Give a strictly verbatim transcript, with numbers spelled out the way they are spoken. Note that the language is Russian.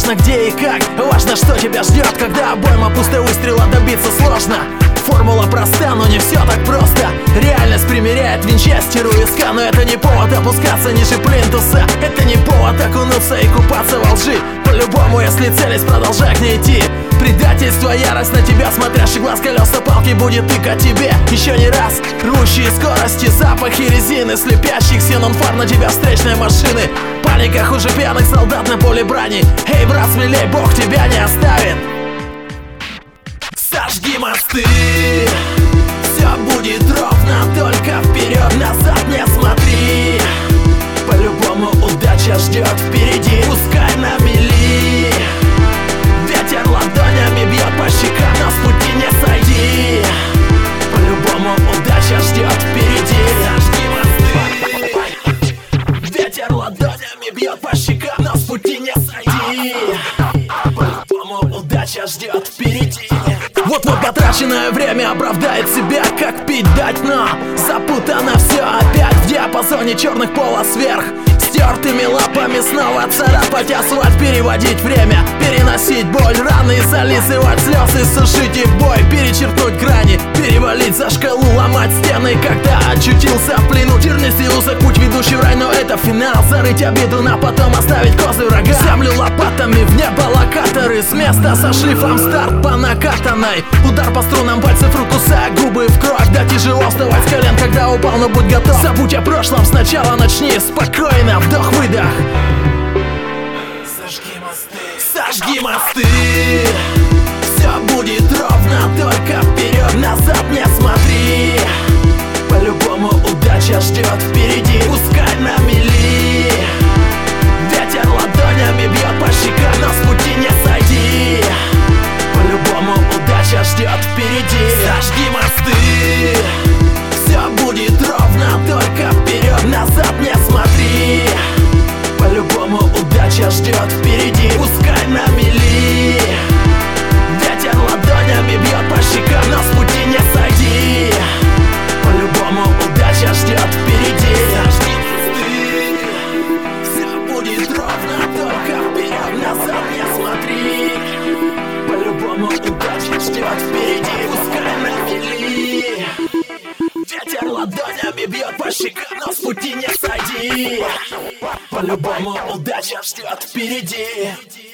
важно где и как, важно, что тебя ждет. Когда обойма пустая, выстрела добиться сложно. Формула проста, но не все так просто. Реальность примеряет винчестеру виска, но это не повод опускаться ниже плинтуса. Это не повод окунуться и купаться во лжи. По-любому, если целись, продолжай к ней идти. Предательство, ярость на тебя, смотрящий глаз, колеса палки будет тыкать тебе еще не раз. Рвущие скорости, запахи резины, слепящих ксенон фар на тебя встречной машины. Паника хуже пьяных солдат на поле брани. Эй, брат, смелей, Бог тебя не оставит. Сожги мосты, все будет ровно, только вперед, назад не смотри. По-любому удача ждет впереди, пускай на мели. Ветер ладонями бьет по щекам, но с пути не сойди. По-любому удача ждет впереди. Сожги мосты, ветер ладонями бьет по щекам, но с пути не сойди. По-любому удача ждет впереди. Вот-вот потраченное время оправдает себя, как пить дать, но запутано все опять в диапазоне черных полос вверх. Стертыми лапами снова царапать асфальт, переводить время, переносить боль, раны, зализывать слезы, сушить и в бой, перечеркнуть грани, перевалить за шкалу, ломать стены, когда очутился в плену. Тернистый узок путь, ведущий в рай, но это финал. Зарыть обиду, на потом оставить козы врага. Землю лопатами, в небо локаторы, с места со шлифом старт по накатанной. Удар по струнам пальцев рук, кусая губы в кровь. Да тяжело вставать с колен, когда упал, но будь готов. Забудь о прошлом, сначала начни спокойно. Вдох-выдох. Сожги мосты, сожги мосты. Все будет ровно, только вперед, назад не смотри. По-любому удача ждет впереди, пускай на мели. Ветер ладонями бьет по щекам, но с пути не сойди. По-любому удача ждет впереди. Сожги мосты, все будет ровно, только вперед, назад не смотри. По-любому удача ждет впереди, пускай на мели. Ветер ладонями бьет по щекам, но с пути не сойди. По-любому удача ждет впереди. Сожги мосты, все будет ровно, только вперед, назад не смотри. По-любому удача ждет впереди, пускай на мели. Ветер ладонями бьет по щекам, но с пути не сойди. По-любому удача ждет впереди.